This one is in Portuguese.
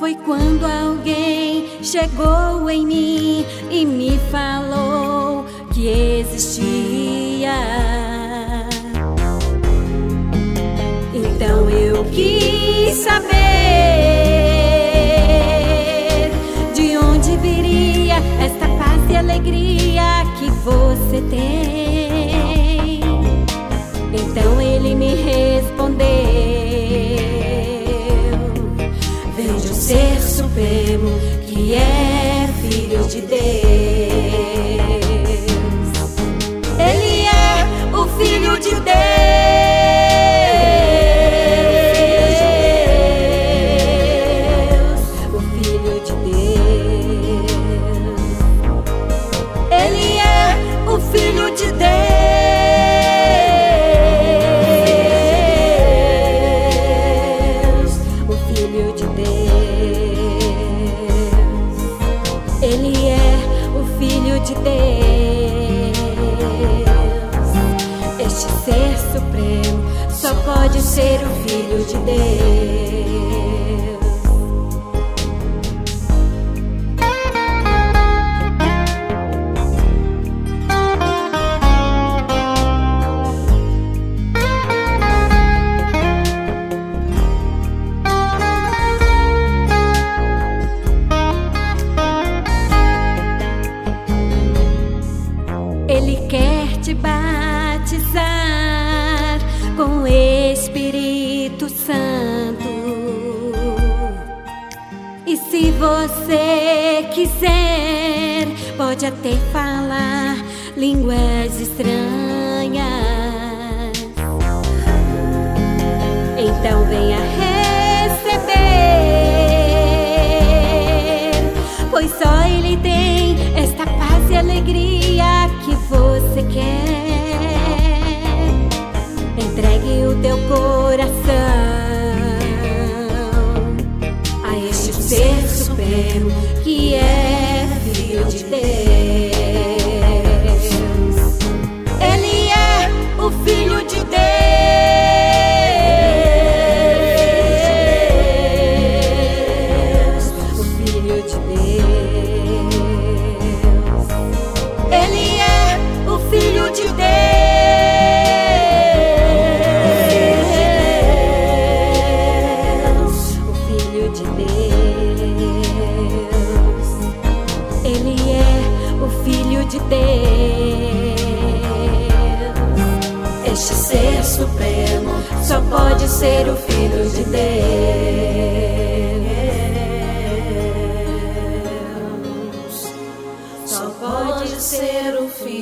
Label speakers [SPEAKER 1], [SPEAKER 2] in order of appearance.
[SPEAKER 1] Foi quando alguém chegou em mim e me falou que existia. Então eu quis saber de onde viria esta paz e alegria que você tem. Então ele me respondeu: vem de um ser supremo que é filho de Deus. Ele é o filho de Deus, o filho de Deus. Ele é o filho de Deus, o filho de Deus. Ele é o filho de Deus. Este ser supremo só pode ser o filho de Deus. Ele quer te batizar com o Espírito Santo. E se você quiser, pode até falar línguas estranhas. Então venha receber, pois só Ele tem esta paz e alegria que você quer. Entregue o teu coração a este ser supremo que é filho de Deus. Ele é o filho de Deus, o filho de Deus. Ele é o filho de Deus, o filho de Deus. Ele é o filho de Deus. Este ser supremo só pode ser o filho de Deus. Só pode ser o filho